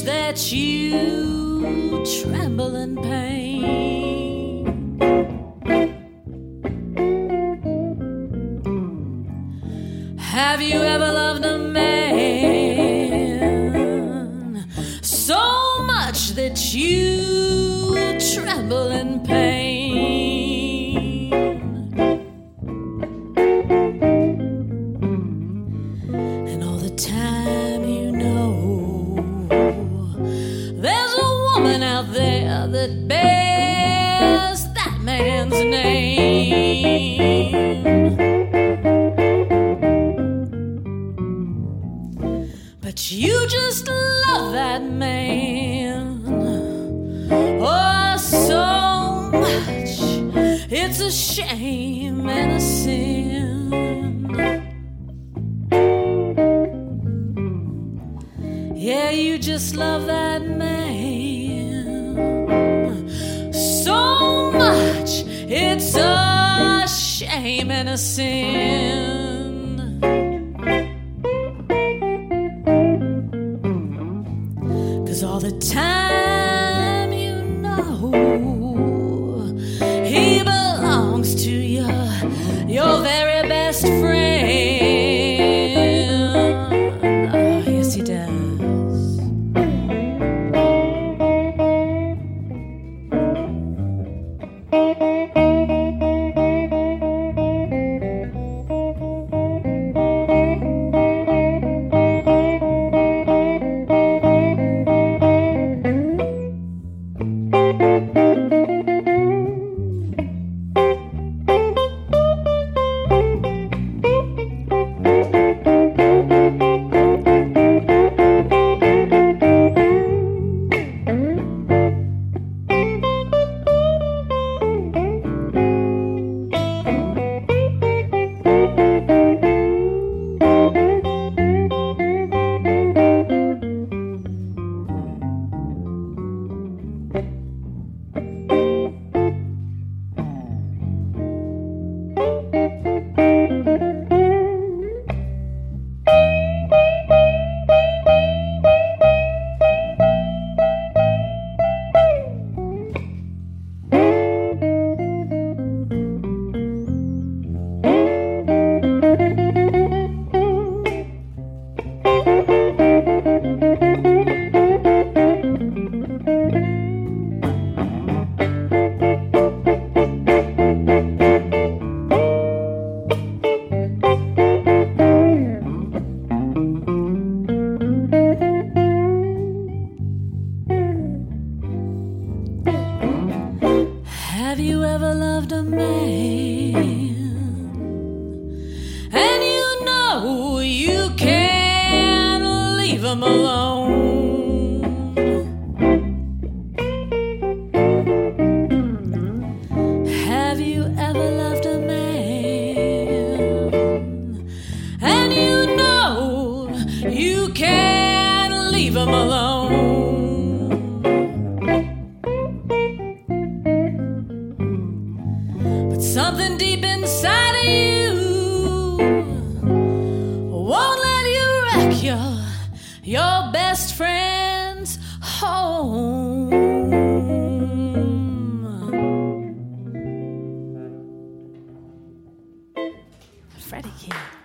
that you tremble in pain. Have you ever loved a man so much that you tremble in pain? And all the time you know there's a woman out there that bears that man's name. But you just love that man, oh, so much. It's a shame and a sin. Yeah, you just love that man so much. It's a shame and a sin. 'Cause all the time you know he belongs to your very best friend. Oh, yes, he does. Have you ever loved a man and you know you can't leave him alone? Have you ever loved a man and you know you can't leave him alone? Something deep inside of you won't let you wreck your best friend's home. Freddie King.